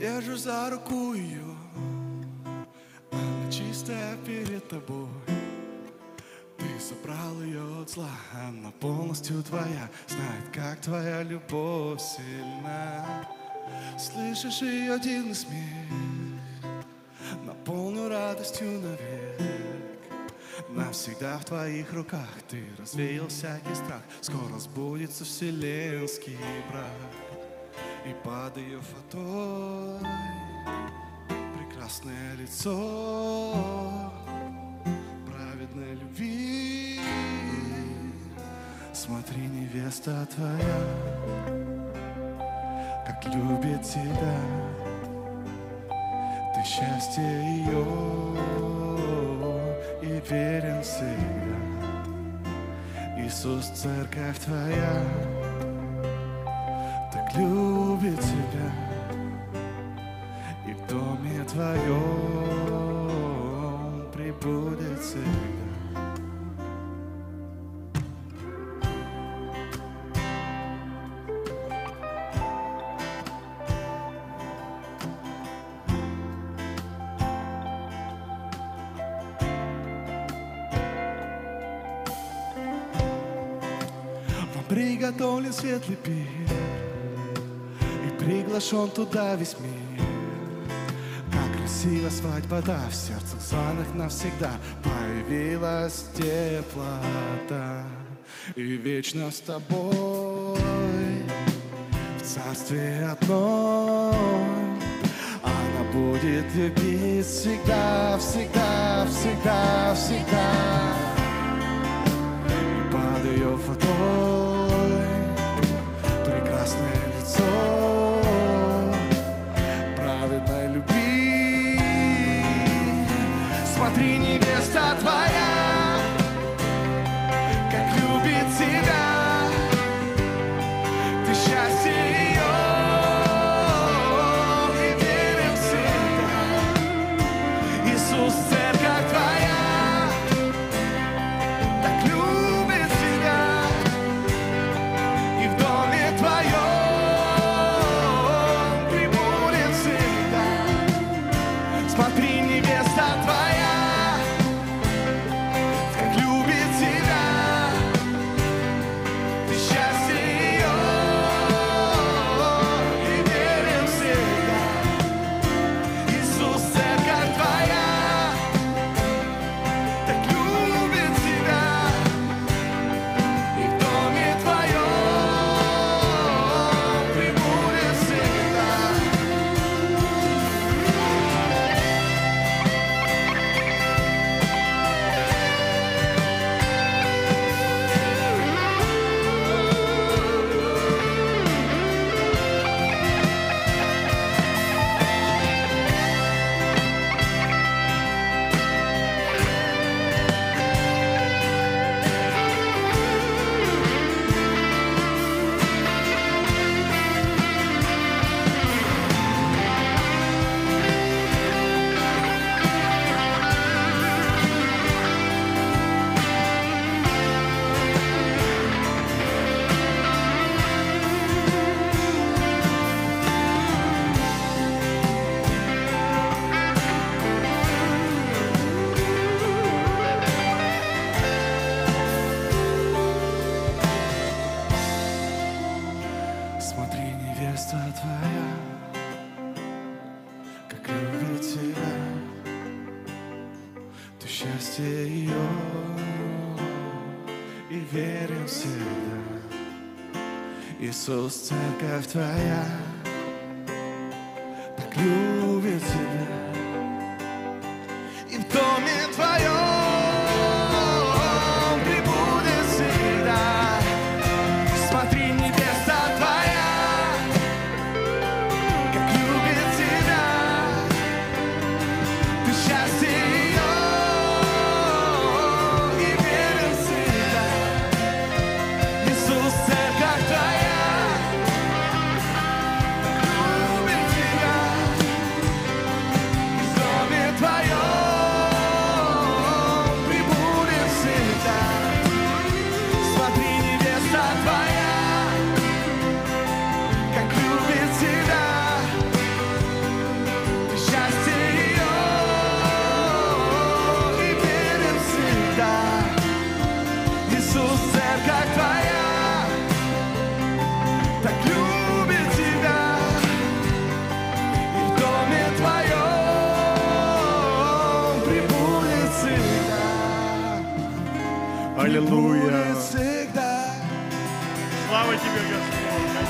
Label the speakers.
Speaker 1: Держу за руку ее, она чистая перед тобой. Ты собрал ее от зла, она полностью твоя. Знает, как твоя любовь сильна. Слышишь ее дивный смех, наполню радостью навек. Навсегда в твоих руках ты развеял всякий страх. Скоро сбудется вселенский брак. И под ее фатой прекрасное лицо праведной любви. Смотри, невеста твоя, как любит тебя. Ты счастье ее и верен всегда. Иисус, церковь твоя, так любит тебя. И в доме твоем пребудет всегда. Приготовлен светлый пир, и приглашен туда весь мир. Как красива свадьба, да, в сердцах званых навсегда появилась теплота. И вечно с тобой в царстве одном она будет любить всегда, всегда, всегда, всегда. И под ее фатой прекрасное лицо праведной любви. Смотри, невеста твоя, как любит тебя. Ты счастье ее и верен всегда. Иисус, церковь твоя, так любит тебя. И в доме твоем пребудет всегда. Смотри, невеста твоя, как любит тебя. Ты счастье ее и верен всегда. Иисус, церковь твоя, так любит тебя. И в доме твоем пребудет всегда. Смотри, невеста твоя, как любит тебя. Ты счастье ее и верен всегда. Иисус, церковь твоя, так любит тебя. И в доме твоем пребудет всегда. Смотри, невеста твоя, как любит тебя. Ты счастье ее и верен всегда. Иисус, церковь твоя, так любит тебя. будет всегда.
Speaker 2: Слава тебе, Господь!